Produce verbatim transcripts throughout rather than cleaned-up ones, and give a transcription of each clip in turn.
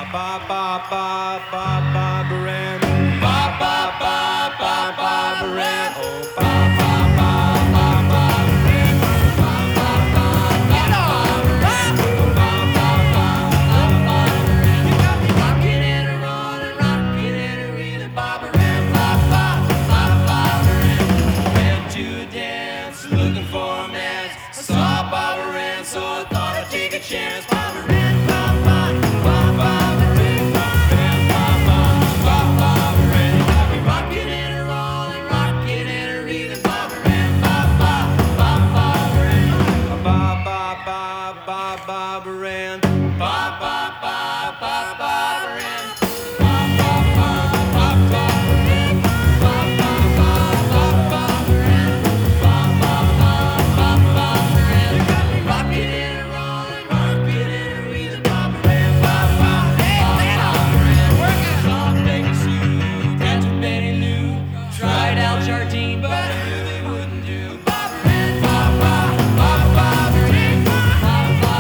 ba ba ba ba Barbara Ann. Ba ba ba ba Barbara Ann. Oh, ba ba ba ba Barbara Ann. Oh, ba ba ba ba Barbara Ann. Oh, ba ba ba ba Barbara Ann. You got me rocking and a rolling, rocking and a reeling, Barbara Ann. Ba ba ba Barbara Ann. Went to a dance, looking for a man. I saw Barbara Ann, so I thought I'd take a chance. Barbara Ann, ba ba ba Barbara Ann, Barbara Ann, ba ba ba Barbara Ann. You got me rocking and a rolling, rocking and a reeling, Barbara Ann, ba ba ba Barbara Ann, ba ba ba ba Barbara Ann, ba ba ba ba Barbara Ann, ba ba ba ba Barbara Ann, ba ba ba ba Barbara Ann, ba ba ba ba Barbara Ann. You got me rocking and a rolling, rocking and a reeling, Barbara Ann, ba ba ba Barbara Ann. Saw Peggy Sue, danced with Betty Lou, tried out Jardine, but I knew they wouldn't do. Barbara Ann, ba ba ba Barbara Ann, ba ba ba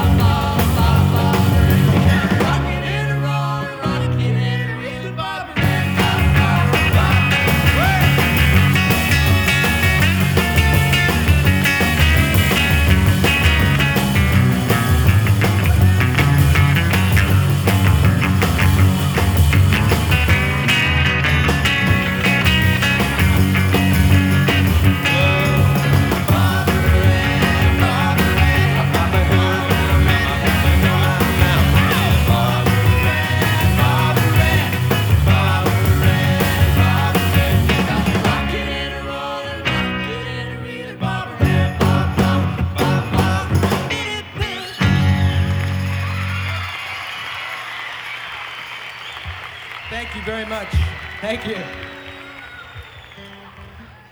ba Barbara Ann. You got me rocking and a rolling, rocking and a reeling, Barbara Ann, ba ba ba ba. Thank you very much. Thank you.